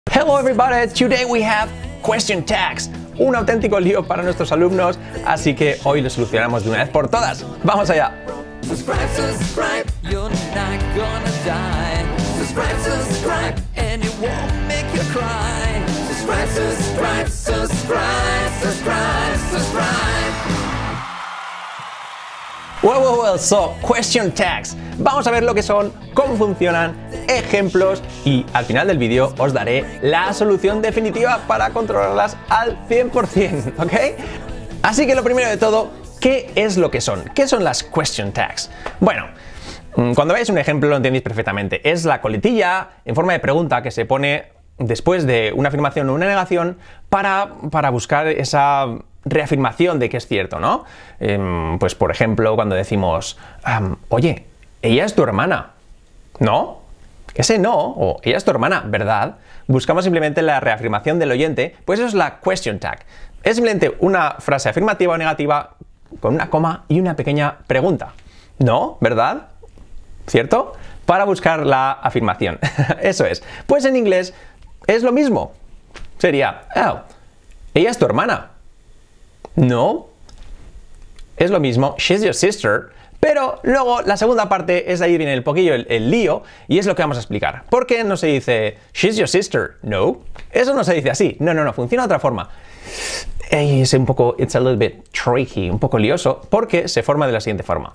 Hello everybody, today we have question tags, un auténtico lío para nuestros alumnos, así que hoy lo solucionamos de una vez por todas. ¡Vamos allá! Subscribe, you're not gonna die. Subscribe, and it won't make you cry. Subscribe. Well, so, question tags. Vamos a ver lo que son, cómo funcionan, ejemplos y al final del vídeo os daré la solución definitiva para controlarlas al 100%, ¿ok? Así que lo primero de todo, ¿qué es lo que son? ¿Qué son las question tags? Bueno, cuando veáis un ejemplo lo entendéis perfectamente. Es la coletilla en forma de pregunta que se pone después de una afirmación o una negación para buscar esa reafirmación de que es cierto, ¿no? Pues por ejemplo, cuando decimos, oye, ella es tu hermana, ¿no? Ese no, o ella es tu hermana, ¿verdad? Buscamos simplemente la reafirmación del oyente, pues eso es la question tag. Es simplemente una frase afirmativa o negativa con una coma y una pequeña pregunta. ¿No? ¿Verdad? ¿Cierto? Para buscar la afirmación. Eso es. Pues en inglés es lo mismo. Sería, oh, ella es tu hermana. No. Es lo mismo, she's your sister. Pero luego la segunda parte es ahí viene el poquillo, el lío, y es lo que vamos a explicar. ¿Por qué no se dice she's your sister? No. Eso no se dice así. No, funciona de otra forma. Es un poco, it's a little bit tricky, un poco lioso, porque se forma de la siguiente forma.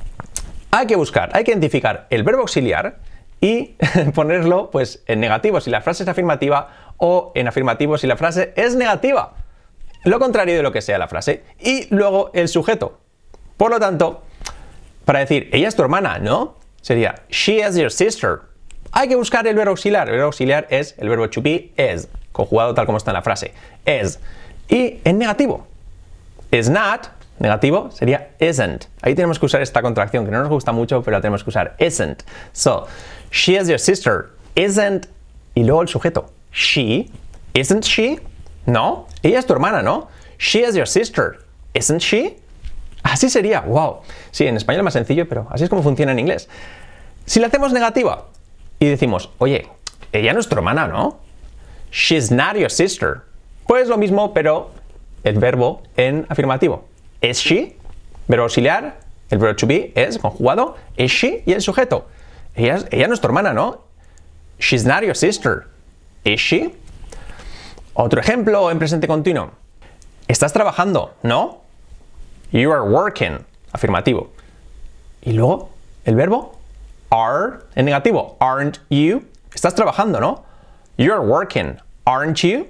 Hay que identificar el verbo auxiliar y ponerlo pues en negativo si la frase es afirmativa o en afirmativo si la frase es negativa. Lo contrario de lo que sea la frase. Y luego el sujeto. Por lo tanto, para decir, ella es tu hermana, ¿no? Sería, she is your sister. Hay que buscar el verbo auxiliar. El verbo auxiliar es el verbo to be, is, conjugado tal como está en la frase. Is. Y en negativo. Is not, negativo, sería isn't. Ahí tenemos que usar esta contracción que no nos gusta mucho, pero la tenemos que usar. Isn't. So, she is your sister. Isn't. Y luego el sujeto. She. Isn't she? No. Ella es tu hermana, ¿no? She is your sister. Isn't she? Así sería. Wow. Sí, en español es más sencillo, pero así es como funciona en inglés. Si la hacemos negativa y decimos, oye, ella no es tu hermana, ¿no? She's not your sister. Pues lo mismo, pero el verbo en afirmativo. Is she? Verbo auxiliar. El verbo to be es conjugado. Is she? Y el sujeto. Ella no es tu hermana, ¿no? She's not your sister. Is she? Otro ejemplo en presente continuo. Estás trabajando, ¿no? You are working. Afirmativo. Y luego el verbo are en negativo. Aren't you? Estás trabajando, ¿no? You are working. Aren't you?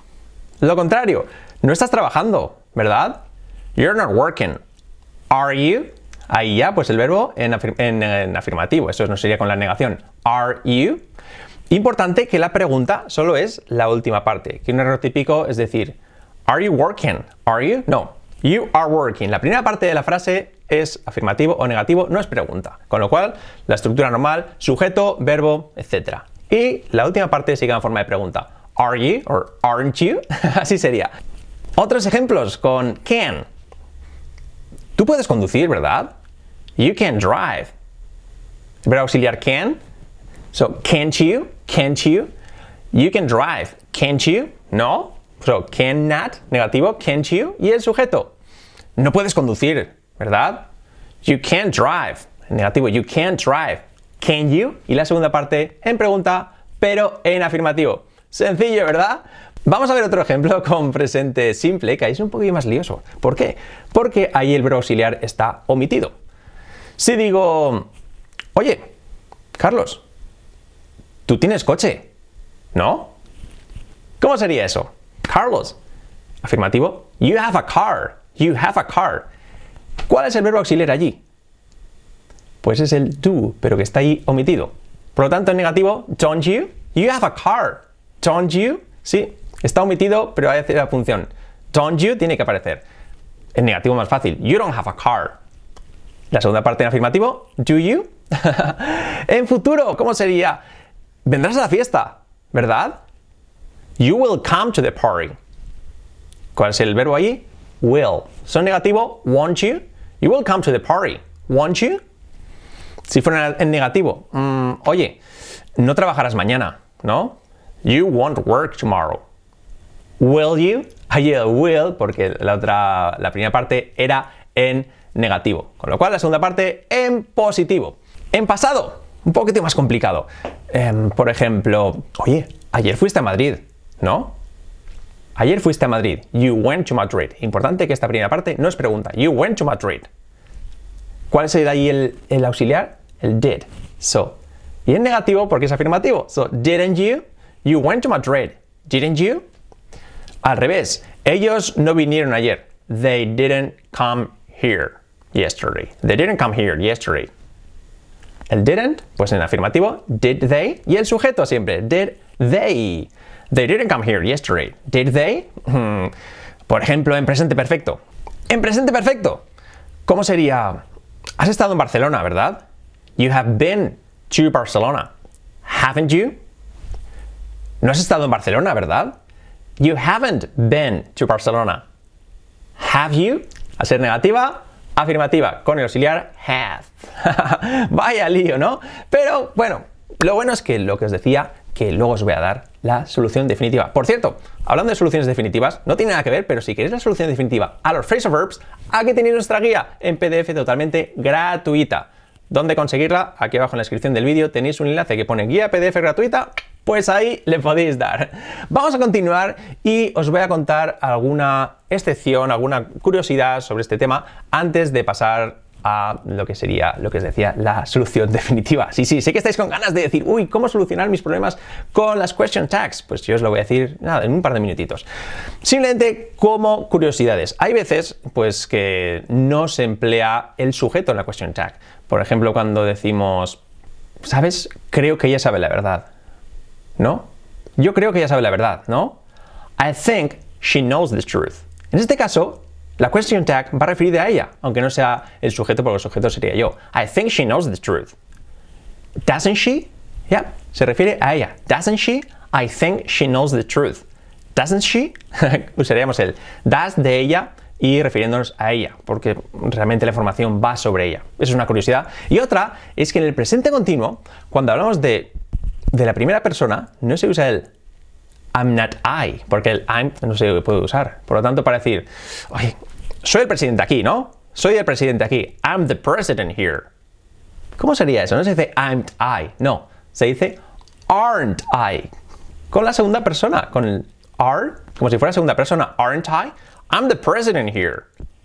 Lo contrario. No estás trabajando, ¿verdad? You're not working. Are you? Ahí ya, pues el verbo en afirmativo. Eso no sería con la negación. Are you? Importante que la pregunta solo es la última parte. Que un error típico es decir, are you working? Are you? No. You are working. La primera parte de la frase es afirmativo o negativo, no es pregunta. Con lo cual, la estructura normal, sujeto, verbo, etc. Y la última parte sigue en forma de pregunta. Are you? Or aren't you? Así sería. Otros ejemplos con can. Tú puedes conducir, ¿verdad? You can drive. Verbo auxiliar can. So, can't you? Can't you? You can drive. Can't you? No. So, cannot, negativo, can't you? Y el sujeto. No puedes conducir, ¿verdad? You can't drive. Negativo, you can't drive. Can you? Y la segunda parte en pregunta, pero en afirmativo. Sencillo, ¿verdad? Vamos a ver otro ejemplo con presente simple, que ahí es un poquito más lioso. ¿Por qué? Porque ahí el verbo auxiliar está omitido. Si digo, oye, Carlos, ¿tú tienes coche? ¿No? ¿Cómo sería eso? Carlos. Afirmativo. You have a car. You have a car. ¿Cuál es el verbo auxiliar allí? Pues es el do, pero que está ahí omitido. Por lo tanto, en negativo, don't you? You have a car. Don't you? Sí, está omitido, pero hay la función. Don't you tiene que aparecer. En negativo más fácil. You don't have a car. La segunda parte en afirmativo, do you? En futuro, ¿cómo sería? Vendrás a la fiesta, ¿verdad? You will come to the party. ¿Cuál es el verbo allí? Will. Son negativo, won't you? You will come to the party. Won't you? Si fuera en negativo, oye, no trabajarás mañana, ¿no? You won't work tomorrow. Will you? Ahí el will, porque la primera parte era en negativo. Con lo cual la segunda parte en positivo. En pasado, un poquito más complicado. Por ejemplo, oye, ayer fuiste a Madrid, ¿no? Ayer fuiste a Madrid. You went to Madrid. Importante que esta primera parte no es pregunta. You went to Madrid. ¿Cuál sería ahí el auxiliar? El did. So, y en negativo porque es afirmativo. So, didn't you? You went to Madrid. Didn't you? Al revés. Ellos no vinieron ayer. They didn't come here yesterday. They didn't come here yesterday. El didn't, pues en afirmativo, did they? Y el sujeto siempre, did they? They didn't come here yesterday. Did they? Por ejemplo, en presente perfecto. En presente perfecto, ¿cómo sería? Has estado en Barcelona, ¿verdad? You have been to Barcelona. Haven't you? No has estado en Barcelona, ¿verdad? You haven't been to Barcelona. Have you? Al ser negativa, afirmativa, con el auxiliar have. Vaya lío, ¿no? Pero bueno, lo bueno es que lo que os decía, que luego os voy a dar la solución definitiva. Por cierto, hablando de soluciones definitivas, no tiene nada que ver, pero si queréis la solución definitiva a los phrasal verbs, aquí tenéis nuestra guía en PDF totalmente gratuita. ¿Dónde conseguirla? Aquí abajo en la descripción del vídeo tenéis un enlace que pone guía PDF gratuita, pues ahí le podéis dar. Vamos a continuar y os voy a contar alguna excepción, alguna curiosidad sobre este tema antes de pasar a lo que sería, lo que os decía, la solución definitiva. Sí, sé que estáis con ganas de decir, uy, ¿cómo solucionar mis problemas con las question tags? Pues yo os lo voy a decir, nada, en un par de minutitos. Simplemente como curiosidades. Hay veces, pues, que no se emplea el sujeto en la question tag. Por ejemplo, cuando decimos, ¿sabes? Creo que ella sabe la verdad. ¿No? Yo creo que ella sabe la verdad, ¿no? I think she knows the truth. En este caso, la question tag va a referir a ella, aunque no sea el sujeto, porque el sujeto sería yo. I think she knows the truth. Doesn't she? Yeah, se refiere a ella. Doesn't she? I think she knows the truth. Doesn't she? Usaríamos el does de ella y refiriéndonos a ella, porque realmente la información va sobre ella. Eso es una curiosidad. Y otra es que en el presente continuo, cuando hablamos de la primera persona, no se usa el I'm not I, porque el I'm no se puede usar. Por lo tanto, para decir, oye, soy el presidente aquí, ¿no? Soy el presidente aquí. I'm the president here. ¿Cómo sería eso? No se dice I'm I, no. Se dice aren't I. Con la segunda persona, con el are, como si fuera segunda persona. Aren't I? I'm the president here.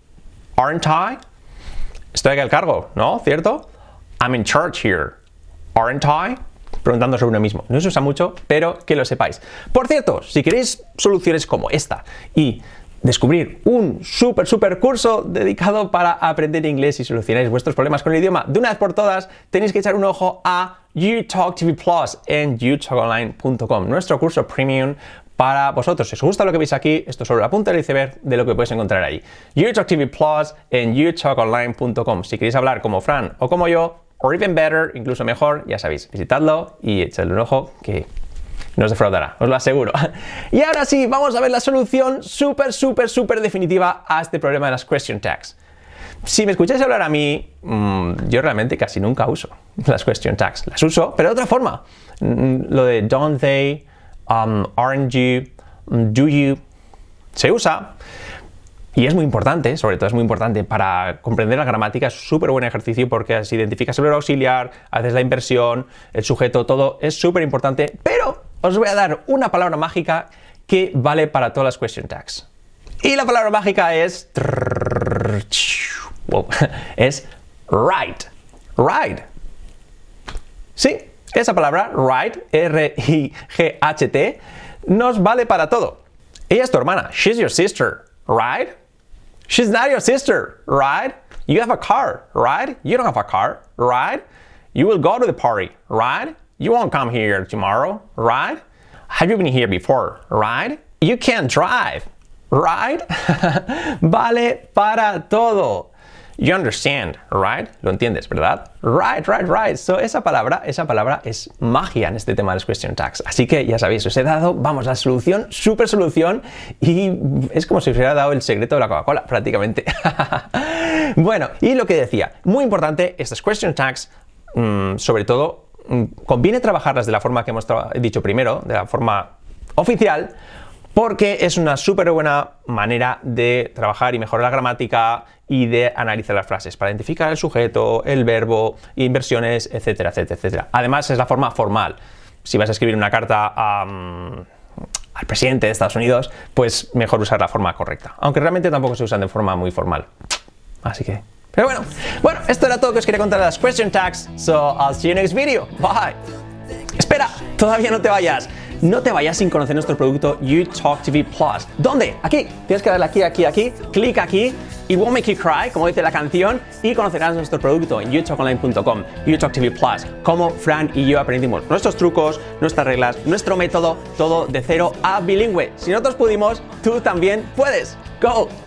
Aren't I? Estoy aquí al cargo, ¿no? ¿Cierto? I'm in charge here. Aren't I? Preguntando sobre uno mismo. No se usa mucho, pero que lo sepáis. Por cierto, si queréis soluciones como esta y descubrir un súper curso dedicado para aprender inglés y solucionáis vuestros problemas con el idioma de una vez por todas, tenéis que echar un ojo a YouTalk TV Plus en youtalkonline.com, nuestro curso premium para vosotros. Si os gusta lo que veis aquí, esto es solo la punta del iceberg de lo que podéis encontrar ahí. YouTalk TV Plus en youtalkonline.com. Si queréis hablar como Fran o como yo, or even better, incluso mejor, ya sabéis, visitadlo y echadle un ojo que no os defraudará, os lo aseguro. Y ahora sí, vamos a ver la solución súper definitiva a este problema de las question tags. Si me escucháis hablar a mí, yo realmente casi nunca uso las question tags. Las uso, pero de otra forma. Lo de don't they, aren't you, do you, se usa. Y es muy importante, sobre todo es muy importante para comprender la gramática, es súper buen ejercicio porque así identificas el verbo auxiliar, haces la inversión, el sujeto, todo es súper importante, pero os voy a dar una palabra mágica que vale para todas las question tags. Y la palabra mágica es es right. Right. Sí, esa palabra, right, R-I-G-H-T, nos vale para todo. Ella es tu hermana, she's your sister, right? She's not your sister, right? You have a car, right? You don't have a car, right? You will go to the party, right? You won't come here tomorrow, right? Have you been here before, right? You can't drive, right? Vale para todo. You understand, right? Lo entiendes, ¿verdad? Right. So, esa palabra es magia en este tema de los question tags. Así que ya sabéis, os he dado, vamos, la solución, súper solución, y es como si os hubiera dado el secreto de la Coca-Cola, prácticamente. Bueno, y lo que decía, muy importante, estas question tags, sobre todo, conviene trabajarlas de la forma que hemos dicho primero, de la forma oficial, porque es una súper buena manera de trabajar y mejorar la gramática y de analizar las frases, para identificar el sujeto, el verbo, inversiones, etcétera, etcétera, etcétera. Además, es la forma formal. Si vas a escribir una carta al presidente de Estados Unidos, pues mejor usar la forma correcta. Aunque realmente tampoco se usan de forma muy formal. Así que... Pero bueno, esto era todo que os quería contar de las question tags. So, I'll see you next video. Bye. Espera, todavía no te vayas. No te vayas sin conocer nuestro producto UTalk TV Plus. ¿Dónde? Aquí. Tienes que darle aquí. Clic aquí. It won't make you cry, como dice la canción, y conocerás nuestro producto en utalkonline.com, UTalk TV Plus, como Fran y yo aprendimos nuestros trucos, nuestras reglas, nuestro método, todo de cero a bilingüe. Si nosotros pudimos, tú también puedes. Go!